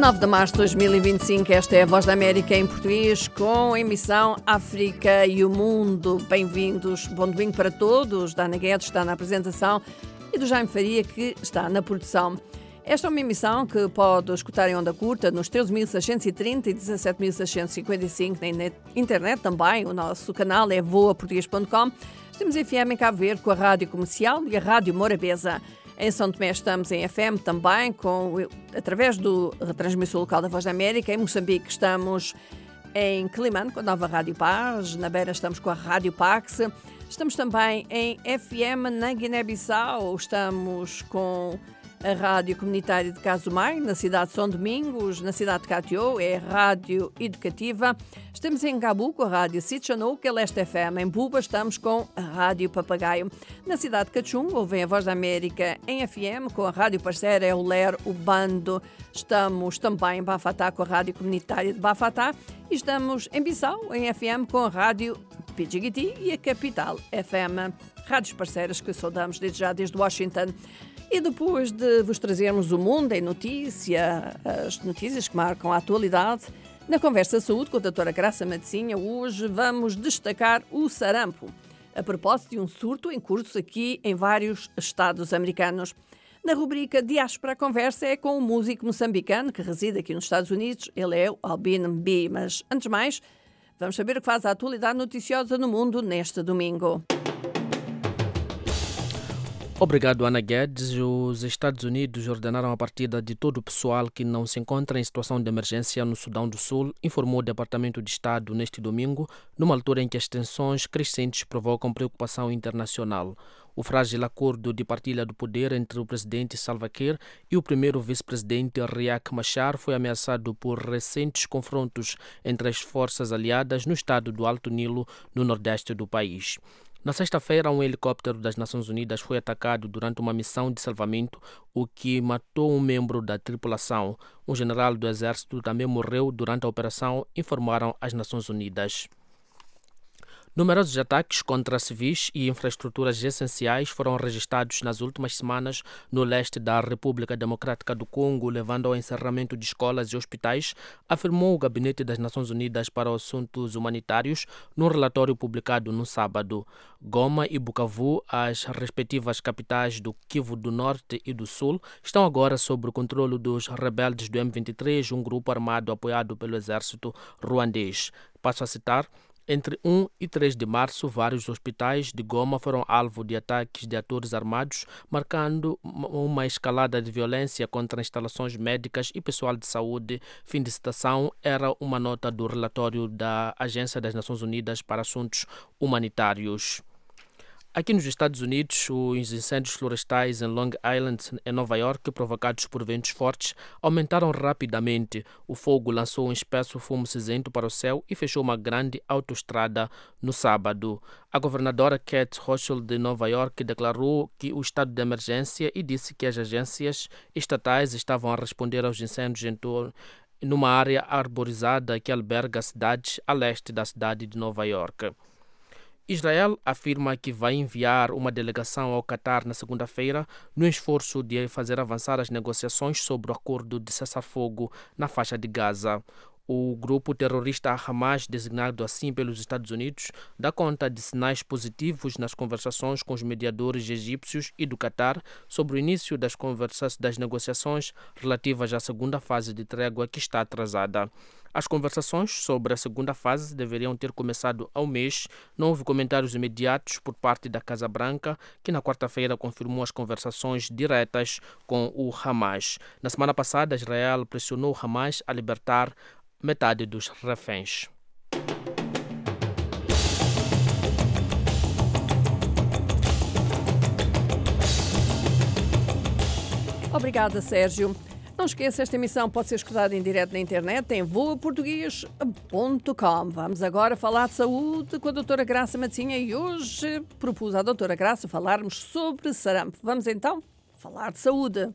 9 de março de 2025, esta é a Voz da América em português, com a emissão África e o Mundo. Bem-vindos, bom domingo para todos. Da Ana Guedes está na apresentação e do Jaime Faria, que está na produção. Esta é uma emissão que pode escutar em onda curta nos 13.630 e 17.655 na internet também. O nosso canal é voaportuguês.com. Estamos em FM em Cabo Verde com a Rádio Comercial e a Rádio Morabeza. Em São Tomé estamos em FM também, através do retransmissor local da Voz da América. Em Moçambique estamos em Quelimane com a nova Rádio Paz. Na Beira estamos com a Rádio Pax. Estamos também em FM na Guiné-Bissau. Estamos com a Rádio Comunitária de Casumai, na cidade de São Domingos. Na cidade de Catió é Rádio Educativa. Estamos em Gabu com a Rádio Sitchanou, que é Leste FM. Em Buba estamos com a Rádio Papagaio. Na cidade de Cachum ouvem a Voz da América em FM com a Rádio Parceira, é o LER, o Bando. Estamos também em Bafatá com a Rádio Comunitária de Bafatá. E estamos em Bissau, em FM, com a Rádio Pidjigiti e a Capital FM. Rádios parceiras que saudamos desde já, desde Washington. E depois de vos trazermos o mundo em notícia, as notícias que marcam a atualidade, na Conversa Saúde com a doutora Graça Matosinha, hoje vamos destacar o sarampo, a propósito de um surto em curso aqui em vários estados americanos. Na rubrica Diáspora, a conversa é com um músico moçambicano que reside aqui nos Estados Unidos, ele é o Albino B. Mas, antes de mais, vamos saber o que faz a atualidade noticiosa no mundo neste domingo. Obrigado, Ana Guedes. Os Estados Unidos ordenaram a partida de todo o pessoal que não se encontra em situação de emergência no Sudão do Sul, informou o Departamento de Estado neste domingo, numa altura em que as tensões crescentes provocam preocupação internacional. O frágil acordo de partilha do poder entre o presidente Salva Kiir e o primeiro vice-presidente Riek Machar foi ameaçado por recentes confrontos entre as forças aliadas no estado do Alto Nilo, no nordeste do país. Na sexta-feira, um helicóptero das Nações Unidas foi atacado durante uma missão de salvamento, o que matou um membro da tripulação. Um general do exército também morreu durante a operação, informaram as Nações Unidas. Numerosos ataques contra civis e infraestruturas essenciais foram registrados nas últimas semanas no leste da República Democrática do Congo, levando ao encerramento de escolas e hospitais, afirmou o Gabinete das Nações Unidas para os Assuntos Humanitários num relatório publicado no sábado. Goma e Bukavu, as respectivas capitais do Kivu do Norte e do Sul, estão agora sob o controle dos rebeldes do M23, um grupo armado apoiado pelo exército ruandês. Passo a citar: entre 1 e 3 de março, vários hospitais de Goma foram alvo de ataques de atores armados, marcando uma escalada de violência contra instalações médicas e pessoal de saúde. Fim de citação, era uma nota do relatório da Agência das Nações Unidas para Assuntos Humanitários. Aqui nos Estados Unidos, os incêndios florestais em Long Island, em Nova York, provocados por ventos fortes, aumentaram rapidamente. O fogo lançou um espesso fumo cinzento para o céu e fechou uma grande autoestrada no sábado. A governadora Kate Hochul de Nova York declarou que o estado de emergência e disse que as agências estatais estavam a responder aos incêndios numa área arborizada que alberga a cidade a leste da cidade de Nova York. Israel afirma que vai enviar uma delegação ao Catar na segunda-feira no esforço de fazer avançar as negociações sobre o acordo de cessar-fogo na faixa de Gaza. O grupo terrorista Hamas, designado assim pelos Estados Unidos, dá conta de sinais positivos nas conversações com os mediadores egípcios e do Catar sobre o início das negociações relativas à segunda fase de trégua que está atrasada. As conversações sobre a segunda fase deveriam ter começado há um mês. Não houve comentários imediatos por parte da Casa Branca, que na quarta-feira confirmou as conversações diretas com o Hamas. Na semana passada, Israel pressionou o Hamas a libertar metade dos reféns. Obrigada, Sérgio. Não esqueça, esta emissão pode ser escutada em direto na internet em voaportugues.com. Vamos agora falar de saúde com a doutora Graça Matosinha e hoje propus à doutora Graça falarmos sobre sarampo. Vamos então falar de saúde.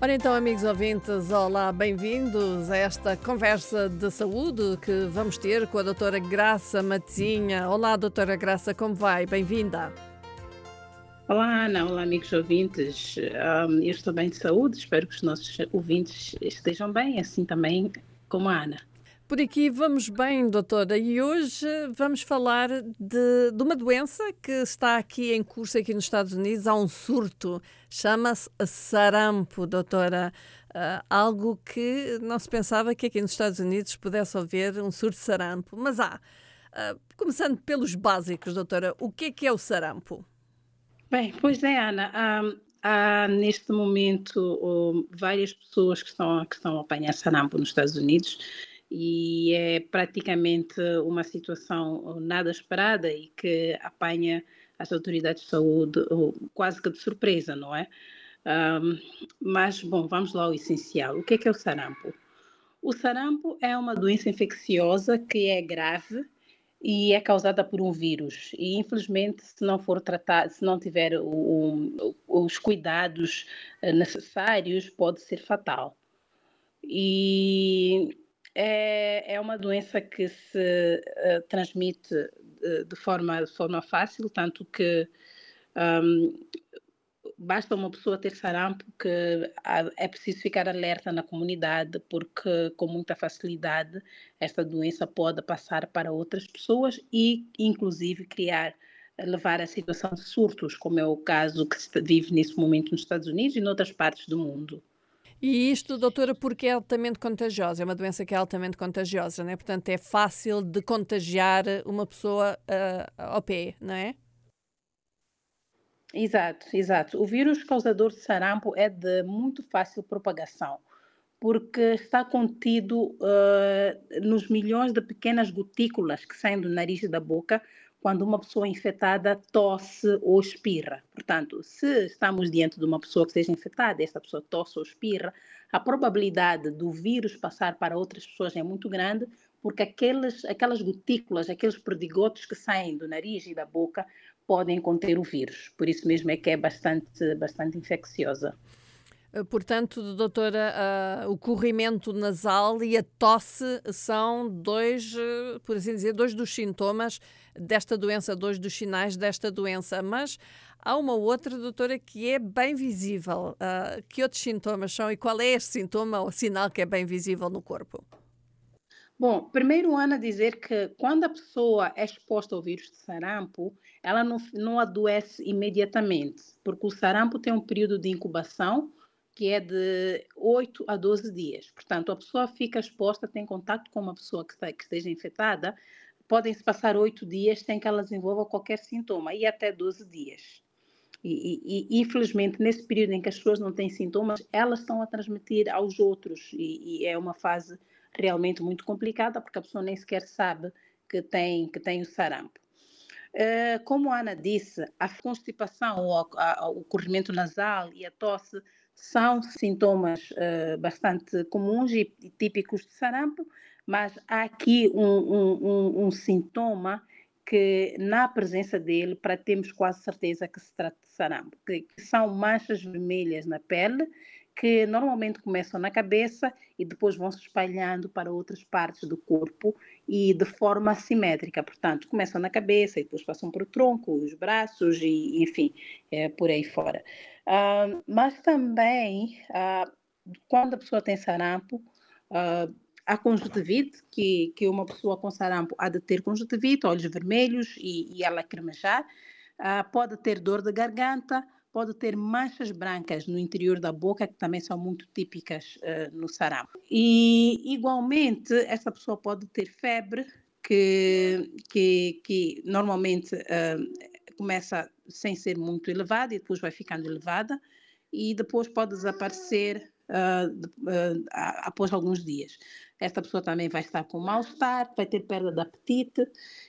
Ora então, amigos ouvintes, olá, bem-vindos a esta conversa de saúde que vamos ter com a doutora Graça Matezinha. Olá, doutora Graça, como vai? Bem-vinda. Olá, Ana, olá, amigos ouvintes. Eu estou bem de saúde, espero que os nossos ouvintes estejam bem, assim também como a Ana. Por aqui vamos bem, doutora, e hoje vamos falar de uma doença que está aqui em curso aqui nos Estados Unidos. Há um surto, chama-se sarampo, doutora. Algo que não se pensava que aqui nos Estados Unidos pudesse haver um surto de sarampo, mas há. Começando pelos básicos, doutora, o que é o sarampo? Bem, pois é, Ana, há neste momento várias pessoas que estão a apanhar sarampo nos Estados Unidos e é praticamente uma situação nada esperada e que apanha as autoridades de saúde quase que de surpresa, não é? Mas, bom, vamos lá ao essencial. O que é o sarampo? O sarampo é uma doença infecciosa que é grave e é causada por um vírus. E, infelizmente, se não for tratado, se não tiver os cuidados necessários, pode ser fatal. E é uma doença que se transmite de forma fácil, tanto que basta uma pessoa ter sarampo que é preciso ficar alerta na comunidade, porque com muita facilidade esta doença pode passar para outras pessoas e, inclusive, levar a situação de surtos, como é o caso que se vive nesse momento nos Estados Unidos e em outras partes do mundo. E isto, doutora, porque é altamente contagiosa, é uma doença que é altamente contagiosa, não é? Portanto, é fácil de contagiar uma pessoa ao pé, não é? Exato, exato. O vírus causador de sarampo é de muito fácil propagação, porque está contido nos milhões de pequenas gotículas que saem do nariz e da boca quando uma pessoa infectada tosse ou espirra. Portanto, se estamos diante de uma pessoa que esteja infectada, essa pessoa tosse ou espirra, a probabilidade do vírus passar para outras pessoas é muito grande, porque aquelas gotículas, aqueles perdigotos que saem do nariz e da boca podem conter o vírus. Por isso mesmo é que é bastante infecciosa. Portanto, doutora, o corrimento nasal e a tosse são por assim dizer, dois dos sintomas desta doença, dois dos sinais desta doença. Mas há uma outra, doutora, que é bem visível. Que outros sintomas são e qual é este sintoma ou sinal que é bem visível no corpo? Bom, primeiro, Ana, dizer que quando a pessoa é exposta ao vírus de sarampo, ela não adoece imediatamente, porque o sarampo tem um período de incubação que é de 8 a 12 dias. Portanto, a pessoa fica exposta, tem contato com uma pessoa que esteja infectada, podem-se passar 8 dias sem que ela desenvolva qualquer sintoma, e até 12 dias. Infelizmente, nesse período em que as pessoas não têm sintomas, elas estão a transmitir aos outros, e é uma fase realmente muito complicada, porque a pessoa nem sequer sabe que tem o sarampo. Como a Ana disse, a constipação, o corrimento nasal e a tosse são sintomas bastante comuns e típicos de sarampo, mas há aqui um sintoma que, na presença dele, temos quase certeza que se trata de sarampo, que são manchas vermelhas na pele, que normalmente começam na cabeça e depois vão se espalhando para outras partes do corpo e de forma assimétrica. Portanto, começam na cabeça e depois passam para o tronco, os braços e, enfim, por aí fora. Mas também, quando a pessoa tem sarampo, há conjuntivite, que uma pessoa com sarampo há de ter conjuntivite, olhos vermelhos e a lacrimejar, pode ter dor de garganta, pode ter manchas brancas no interior da boca, que também são muito típicas no sarampo. E, igualmente, essa pessoa pode ter febre, que normalmente começa sem ser muito elevada e depois vai ficando elevada e depois pode desaparecer após alguns dias. Esta pessoa também vai estar com mal-estar, vai ter perda de apetite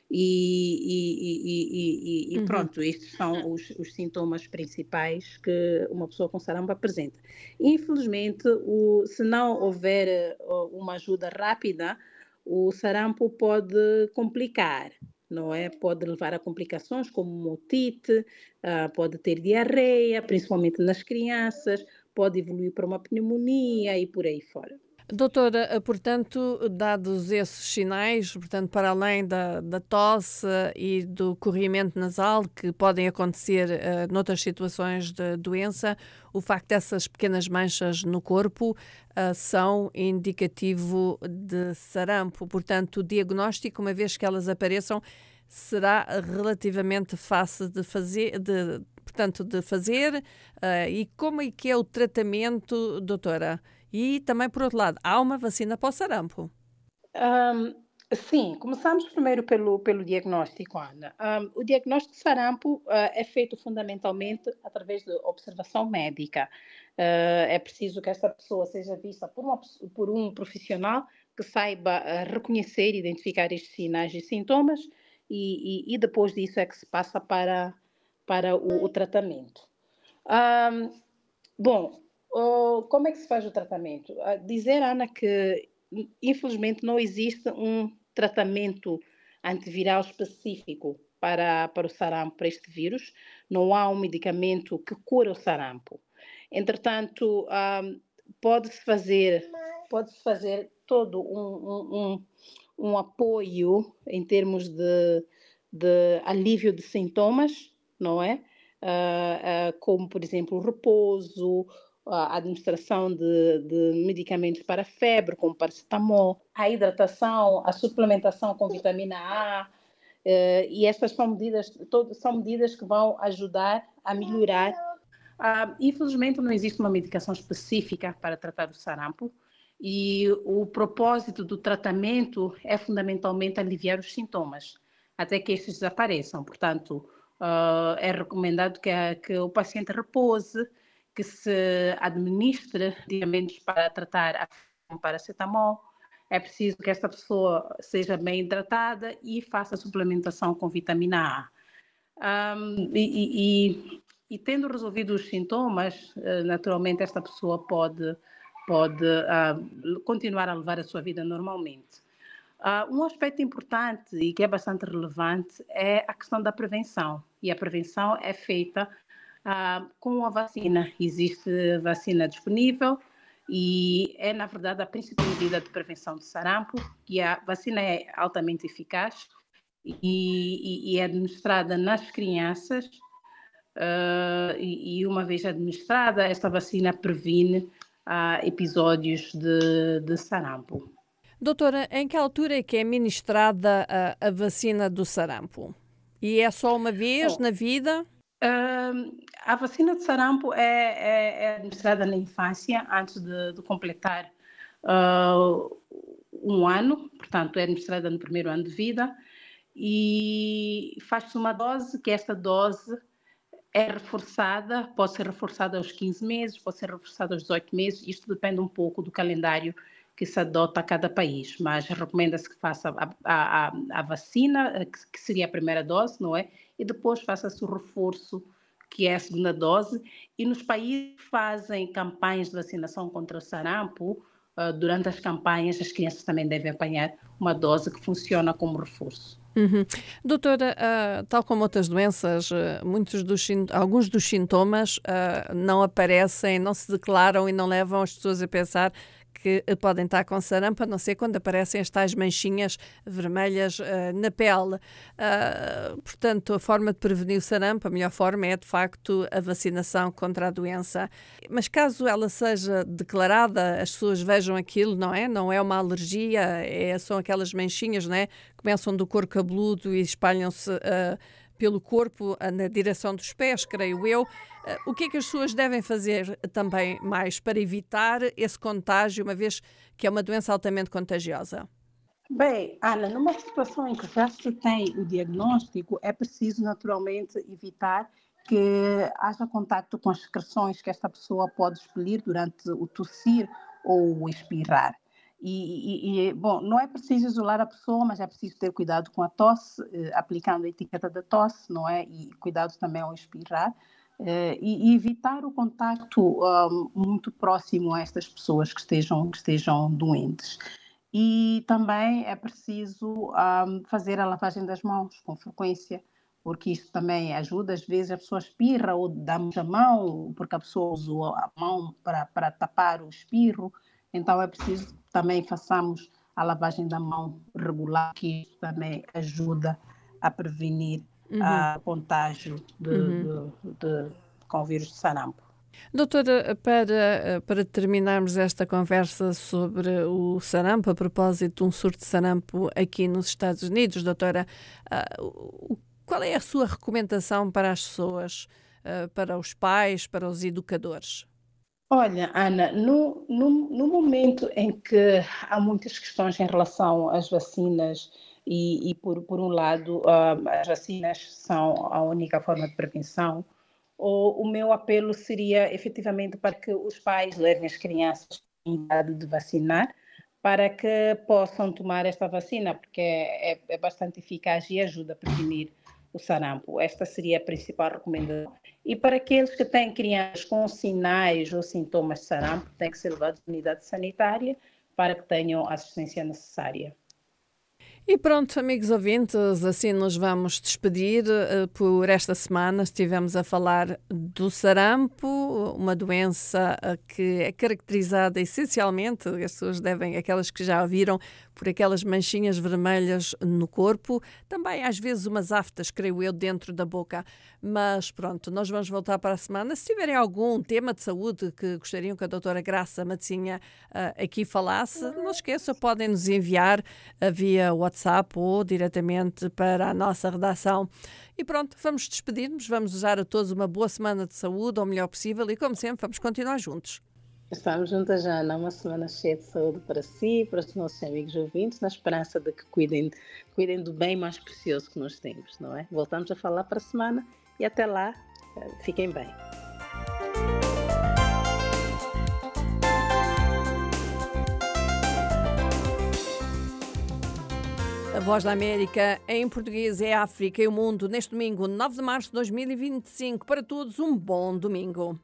e pronto, estes são os sintomas principais que uma pessoa com sarampo apresenta. Infelizmente, se não houver uma ajuda rápida, o sarampo pode complicar, não é? Pode levar a complicações como otite, pode ter diarreia, principalmente nas crianças, pode evoluir para uma pneumonia e por aí fora. Doutora, portanto, dados esses sinais, portanto, para além da tosse e do corrimento nasal que podem acontecer noutras situações de doença, o facto dessas pequenas manchas no corpo são indicativo de sarampo. Portanto, o diagnóstico, uma vez que elas apareçam, será relativamente fácil de fazer, e como é que é o tratamento, doutora? E também, por outro lado, há uma vacina para o sarampo. Ahm, sim, começamos primeiro pelo diagnóstico, Ana. O diagnóstico de sarampo é feito fundamentalmente através de observação médica. É preciso que esta pessoa seja vista por um profissional que saiba reconhecer e identificar estes sinais e sintomas e depois disso é que se passa para o tratamento. Ahm, Bom, como é que se faz o tratamento? Dizer, Ana, que infelizmente não existe um tratamento antiviral específico para o sarampo, para este vírus. Não há um medicamento que cura o sarampo. Entretanto, pode-se fazer todo um apoio em termos de alívio de sintomas, não é? Como, por exemplo, o repouso, a administração de medicamentos para febre, como paracetamol, a hidratação, a suplementação com vitamina A, e estas são medidas que vão ajudar a melhorar. Infelizmente, não existe uma medicação específica para tratar o sarampo, e o propósito do tratamento é fundamentalmente aliviar os sintomas, até que estes desapareçam. Portanto, é recomendado que o paciente repouse, que se administre medicamentos para tratar a paracetamol. É preciso que esta pessoa seja bem hidratada e faça suplementação com vitamina A. E tendo resolvido os sintomas, naturalmente esta pessoa pode continuar a levar a sua vida normalmente. Um aspecto importante e que é bastante relevante é a questão da prevenção. E a prevenção é feita com a vacina. Existe vacina disponível e é, na verdade, a principal medida de prevenção de sarampo. E a vacina é altamente eficaz e é administrada nas crianças. E uma vez administrada, esta vacina previne episódios de sarampo. Doutora, em que altura é que é administrada a vacina do sarampo? E é só uma vez na vida? A vacina de sarampo é administrada na infância, antes de completar um ano, portanto, é administrada no primeiro ano de vida, e faz-se uma dose, que esta dose é reforçada, pode ser reforçada aos 15 meses, pode ser reforçada aos 18 meses, isto depende um pouco do calendário que se adota a cada país, mas recomenda-se que faça a vacina, que seria a primeira dose, não é? E depois faça-se o reforço, que é a segunda dose. E nos países que fazem campanhas de vacinação contra o sarampo, durante as campanhas, as crianças também devem apanhar uma dose que funciona como reforço. Uhum. Doutora, tal como outras doenças, alguns dos sintomas não aparecem, não se declaram e não levam as pessoas a pensar que podem estar com sarampo, a não ser quando aparecem as tais manchinhas vermelhas na pele. Portanto, a forma de prevenir o sarampo, a melhor forma é, de facto, a vacinação contra a doença. Mas caso ela seja declarada, as pessoas vejam aquilo, não é? Não é uma alergia, são aquelas manchinhas, não é? Começam do couro cabeludo e espalham-se pelo corpo na direção dos pés, creio eu. O que é que as pessoas devem fazer também mais para evitar esse contágio, uma vez que é uma doença altamente contagiosa? Bem, Ana, numa situação em que já se tem o diagnóstico, é preciso naturalmente evitar que haja contacto com as secreções que esta pessoa pode expelir durante o tossir ou o espirrar. Bom, não é preciso isolar a pessoa, mas é preciso ter cuidado com a tosse, aplicando a etiqueta da tosse, não é? E cuidado também ao espirrar. E evitar o contacto muito próximo a estas pessoas que estejam doentes. E também é preciso fazer a lavagem das mãos com frequência, porque isso também ajuda. Às vezes a pessoa espirra ou dá-nos a mão, porque a pessoa usou a mão para tapar o espirro. Então é preciso que também façamos a lavagem da mão regular, que isso também ajuda a prevenir o contágio com o vírus de sarampo. Doutora, para terminarmos esta conversa sobre o sarampo, a propósito de um surto de sarampo aqui nos Estados Unidos, doutora, qual é a sua recomendação para as pessoas, para os pais, para os educadores? Olha, Ana, no momento em que há muitas questões em relação às vacinas e por um lado, as vacinas são a única forma de prevenção, o meu apelo seria efetivamente para que os pais levem as crianças em idade de vacinar para que possam tomar esta vacina, porque é bastante eficaz e ajuda a prevenir o sarampo. Esta seria a principal recomendação. E para aqueles que têm crianças com sinais ou sintomas de sarampo, têm que ser levados à unidade sanitária para que tenham a assistência necessária. E pronto, amigos ouvintes, assim nos vamos despedir por esta semana. Estivemos a falar do sarampo, uma doença que é caracterizada essencialmente, as pessoas aquelas que já viram, por aquelas manchinhas vermelhas no corpo, também às vezes umas aftas, creio eu, dentro da boca. Mas pronto, nós vamos voltar para a semana. Se tiverem algum tema de saúde que gostariam que a doutora Graça Matosinha aqui falasse, não esqueçam, podem nos enviar via WhatsApp ou diretamente para a nossa redação. E pronto, vamos despedir-nos, vamos desejar a todos uma boa semana de saúde, ao melhor possível, e como sempre, vamos continuar juntos. Estamos juntas, Jana, uma semana cheia de saúde para si e para os nossos amigos ouvintes, na esperança de que cuidem do bem mais precioso que nós temos, não é? Voltamos a falar para a semana e até lá, fiquem bem. A Voz da América em português é a África e o mundo, neste domingo, 9 de março de 2025. Para todos, um bom domingo.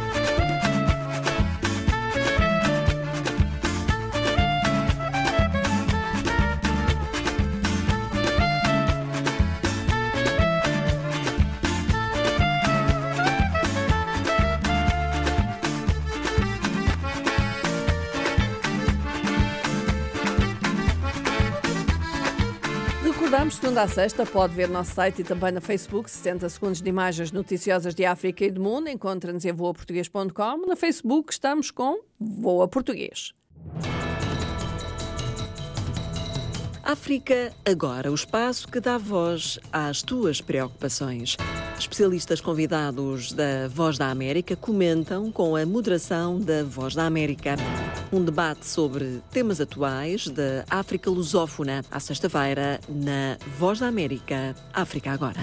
Recordamos, segunda a sexta, pode ver no nosso site e também no Facebook, 60 segundos de imagens noticiosas de África e do mundo. Encontra-nos em voaportuguês.com. No Facebook estamos com Voa Português. África Agora, o espaço que dá voz às tuas preocupações. Especialistas convidados da Voz da América comentam com a moderação da Voz da América. Um debate sobre temas atuais da África lusófona, à sexta-feira, na Voz da América, África Agora.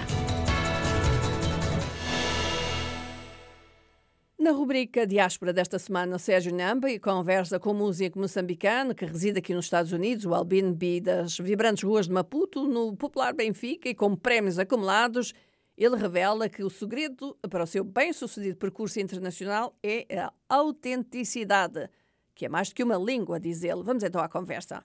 Na rubrica Diáspora desta semana, o Sérgio Namba conversa com o músico moçambicano que reside aqui nos Estados Unidos, o Albino B, das vibrantes ruas de Maputo, no popular Benfica, e com prémios acumulados, ele revela que o segredo para o seu bem-sucedido percurso internacional é a autenticidade, que é mais do que uma língua, diz ele. Vamos então à conversa.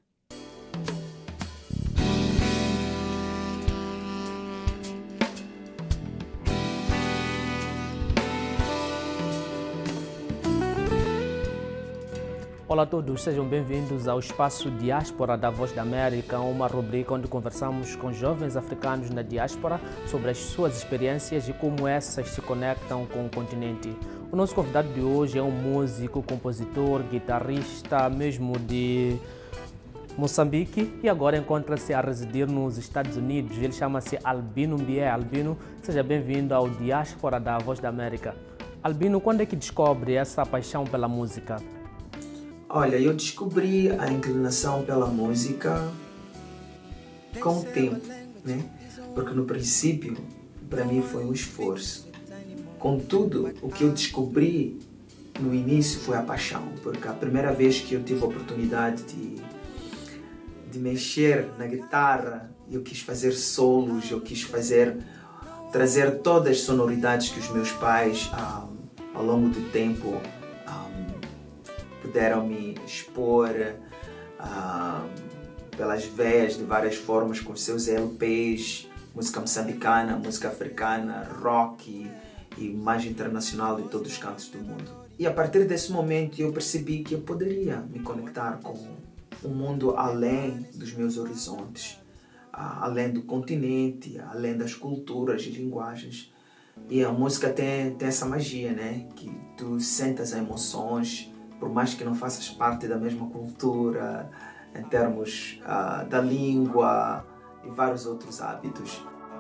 Olá a todos, sejam bem-vindos ao espaço Diáspora da Voz da América, uma rubrica onde conversamos com jovens africanos na diáspora sobre as suas experiências e como essas se conectam com o continente. O nosso convidado de hoje é um músico, compositor, guitarrista, mesmo de Moçambique, e agora encontra-se a residir nos Estados Unidos. Ele chama-se Albino Mbié. Albino, seja bem-vindo ao Diáspora da Voz da América. Albino, quando é que descobre essa paixão pela música? Olha, eu descobri a inclinação pela música com o tempo, né? Porque no princípio, para mim foi um esforço. Contudo, o que eu descobri no início foi a paixão, porque a primeira vez que eu tive a oportunidade de mexer na guitarra, eu quis fazer solos, eu quis trazer todas as sonoridades que os meus pais, ao longo do tempo, puderam me expor pelas veias de várias formas com seus LPs, música moçambicana, música africana, rock e mais internacional de todos os cantos do mundo. E a partir desse momento eu percebi que eu poderia me conectar com um mundo além dos meus horizontes, além do continente, além das culturas e linguagens. E a música tem essa magia, né? Que tu sentas as emoções, por mais que não faças parte da mesma cultura, em termos da língua e vários outros hábitos.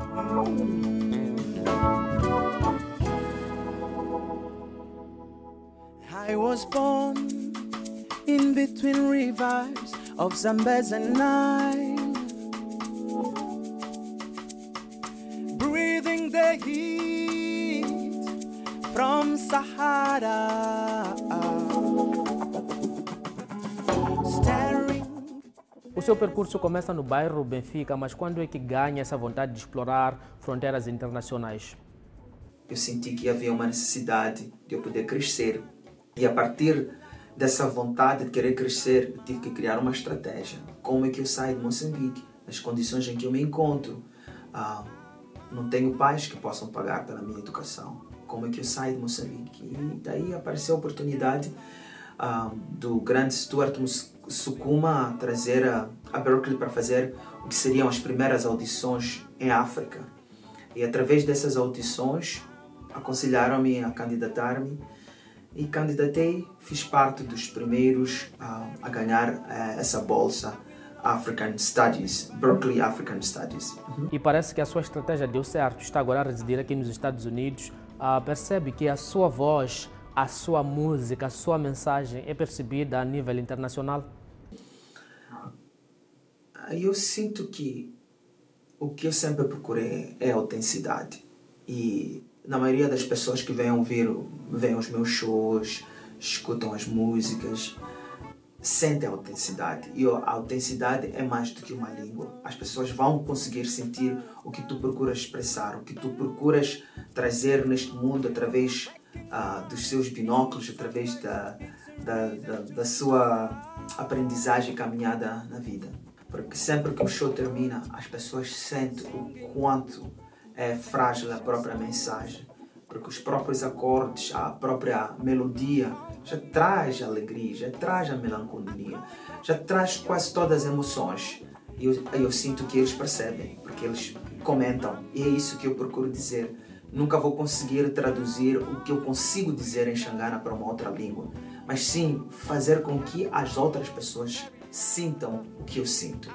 I was born in between rivers of Zambezi and Nile, breathing the heat from Sahara, staring. O seu percurso começa no bairro Benfica, mas quando é que ganha essa vontade de explorar fronteiras internacionais? Eu senti que havia uma necessidade de eu poder crescer. E a partir dessa vontade de querer crescer, eu tive que criar uma estratégia. Como é que eu saio de Moçambique? Nas condições em que eu me encontro. Não tenho pais que possam pagar pela minha educação. Como é que eu saio de Moçambique? E daí apareceu a oportunidade do grande Stuart Sukuma trazer a Berkeley para fazer o que seriam as primeiras audições em África. E através dessas audições, aconselharam-me a candidatar-me. E candidatei, fiz parte dos primeiros a ganhar essa bolsa African Studies, Berkeley African Studies. E parece que a sua estratégia deu certo. Está agora a residir aqui nos Estados Unidos. Percebe que a sua voz, a sua música, a sua mensagem é percebida a nível internacional? Eu sinto que o que eu sempre procurei é a autenticidade. E na maioria das pessoas que vêm os meus shows, escutam as músicas, sentem a autenticidade. E a autenticidade é mais do que uma língua. As pessoas vão conseguir sentir o que tu procuras expressar, o que tu procuras trazer neste mundo através dos seus binóculos, através da sua aprendizagem e caminhada na vida. Porque sempre que o show termina, as pessoas sentem o quanto é frágil a própria mensagem, porque os próprios acordes, a própria melodia já traz alegria, já traz a melancolia, já traz quase todas as emoções. E eu sinto que eles percebem, porque eles comentam, e é isso que eu procuro dizer. Nunca vou conseguir traduzir o que eu consigo dizer em Xangana para uma outra língua, mas sim fazer com que as outras pessoas sintam o que eu sinto.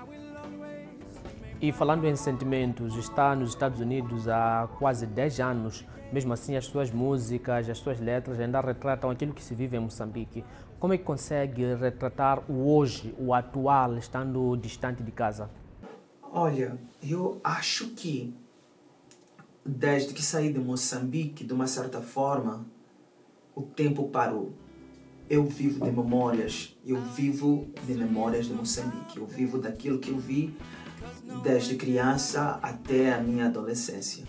E falando em sentimentos, está nos Estados Unidos há quase 10 anos. Mesmo assim, as suas músicas, as suas letras ainda retratam aquilo que se vive em Moçambique. Como é que consegue retratar o hoje, o atual, estando distante de casa? Olha, eu acho que desde que saí de Moçambique, de uma certa forma, o tempo parou. Eu vivo de memórias de Moçambique. Eu vivo daquilo que eu vi desde criança até a minha adolescência.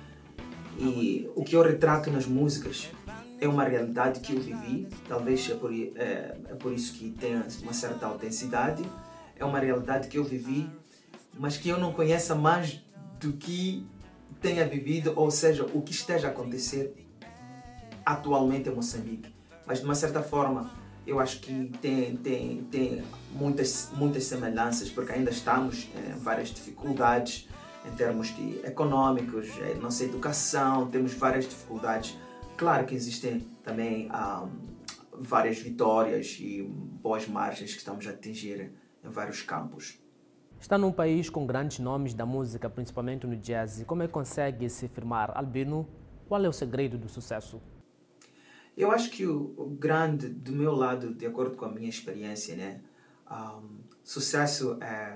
E o que eu retrato nas músicas é uma realidade que eu vivi, talvez é por isso que tem uma certa autenticidade. É uma realidade que eu vivi, mas que eu não conheça mais do que tenha vivido, ou seja, o que esteja a acontecer atualmente em Moçambique. Mas de uma certa forma, eu acho que tem muitas semelhanças, porque ainda estamos em várias dificuldades em termos econômicos, nossa educação, temos várias dificuldades. Claro que existem também várias vitórias e boas margens que estamos a atingir em vários campos. Está num país com grandes nomes da música, principalmente no jazz. Como é que consegue se firmar? Albino, qual é o segredo do sucesso? Eu acho que o grande, do meu lado, de acordo com a minha experiência, né, sucesso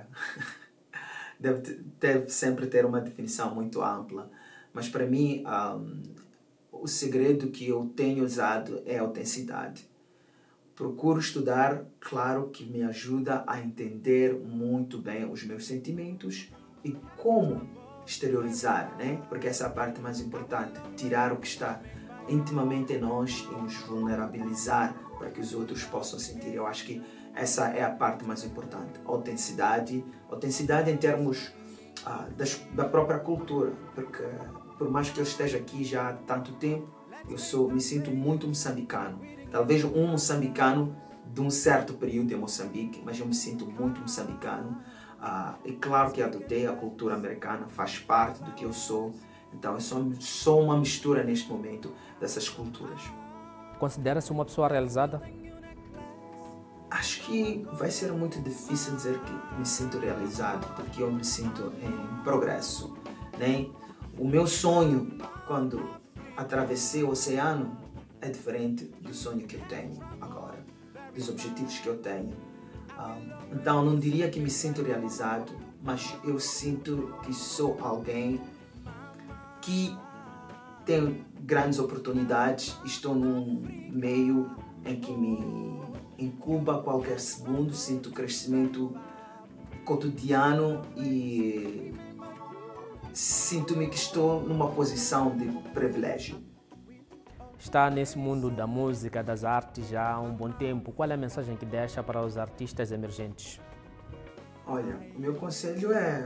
deve sempre ter uma definição muito ampla. Mas para mim, o segredo que eu tenho usado é a autenticidade. Procuro estudar, claro que me ajuda a entender muito bem os meus sentimentos e como exteriorizar, né? Porque essa é a parte mais importante, tirar o que está intimamente em nós e nos vulnerabilizar para que os outros possam sentir. Eu acho que essa é a parte mais importante, autenticidade em termos da própria cultura, porque por mais que eu esteja aqui já há tanto tempo, me sinto muito moçambicano. Talvez um moçambicano de um certo período em Moçambique, mas eu me sinto muito moçambicano. E claro que adotei a cultura americana, faz parte do que eu sou. Então eu sou uma mistura neste momento dessas culturas. Considera-se uma pessoa realizada? Acho que vai ser muito difícil dizer que me sinto realizado, porque eu me sinto em progresso, né? O meu sonho, quando atravessei o oceano, é diferente do sonho que eu tenho agora, dos objetivos que eu tenho. Então, não diria que me sinto realizado, mas eu sinto que sou alguém que tem grandes oportunidades. Estou num meio em que me incuba qualquer segundo, sinto crescimento cotidiano e sinto-me que estou numa posição de privilégio. Está nesse mundo da música, das artes já há um bom tempo. Qual é a mensagem que deixa para os artistas emergentes? Olha, o meu conselho é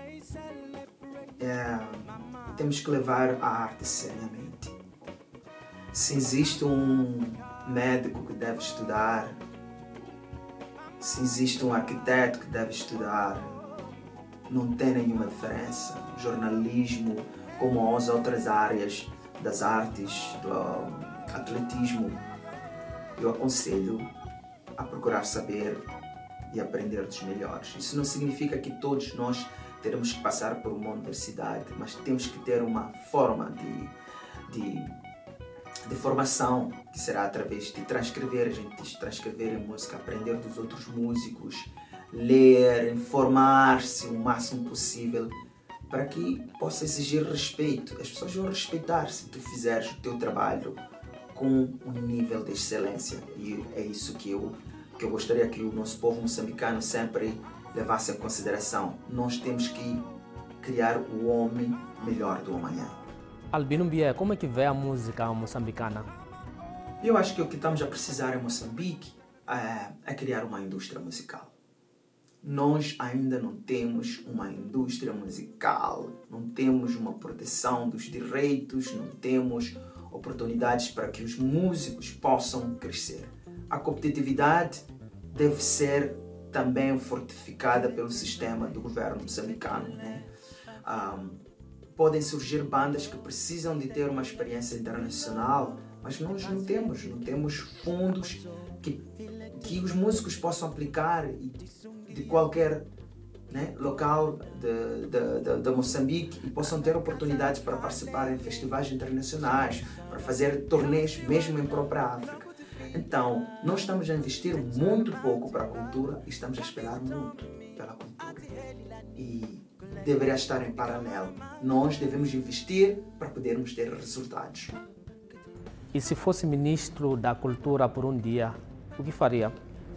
temos que levar a arte seriamente. Se existe um médico que deve estudar, se existe um arquiteto que deve estudar, não tem nenhuma diferença. Jornalismo, como as outras áreas das artes, do atletismo, eu aconselho a procurar saber e aprender dos melhores. Isso não significa que todos nós teremos que passar por uma universidade, mas temos que ter uma forma de formação, que será através de transcrever, a gente diz transcrever em música, aprender dos outros músicos, ler, informar-se o máximo possível, para que possa exigir respeito. As pessoas vão respeitar se tu fizeres o teu trabalho com um nível de excelência. E é isso que eu gostaria que o nosso povo moçambicano sempre levasse em consideração. Nós temos que criar o homem melhor do amanhã. Albino Bié, como é que vê a música moçambicana? Eu acho que o que estamos a precisar em Moçambique é criar uma indústria musical. Nós ainda não temos uma indústria musical, não temos uma proteção dos direitos, não temos oportunidades para que os músicos possam crescer. A competitividade deve ser também fortificada pelo sistema do governo moçambicano, né? Podem surgir bandas que precisam de ter uma experiência internacional, mas nós não temos fundos que os músicos possam aplicar de qualquer, né, local de Moçambique e possam ter oportunidades para participar em festivais internacionais, para fazer turnês mesmo em própria África. Então, nós estamos a investir muito pouco para a cultura e estamos a esperar muito pela cultura. E deveria estar em paralelo. Nós devemos investir para podermos ter resultados. E se fosse ministro da Cultura por um dia, o que faria?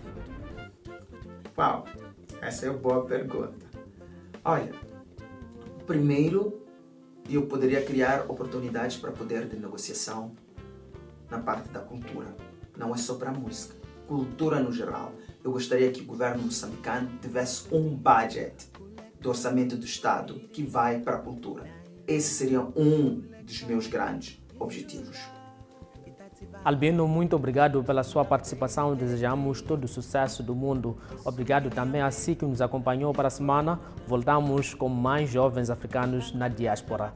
Uau, essa é uma boa pergunta. Olha, primeiro eu poderia criar oportunidades para poder de negociação na parte da cultura. Não é só para a música, cultura no geral. Eu gostaria que o governo moçambicano tivesse um budget do orçamento do Estado que vai para a cultura. Esse seria um dos meus grandes objetivos. Albino, muito obrigado pela sua participação. Desejamos todo o sucesso do mundo. Obrigado também a si que nos acompanhou para a semana. Voltamos com mais jovens africanos na diáspora.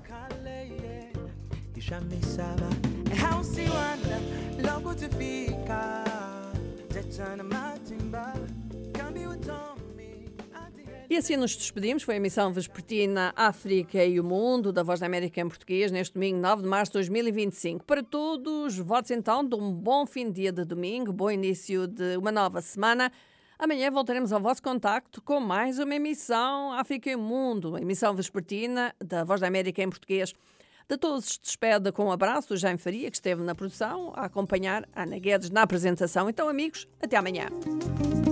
E assim nos despedimos. Foi a emissão vespertina África e o Mundo da Voz da América em português neste domingo 9 de março de 2025. Para todos, votos então de um bom fim de dia de domingo, bom início de uma nova semana. Amanhã voltaremos ao vosso contacto com mais uma emissão África e o Mundo, a emissão vespertina da Voz da América em português. De todos se despede com um abraço do Jaime Faria, que esteve na produção, a acompanhar a Ana Guedes na apresentação. Então, amigos, até amanhã.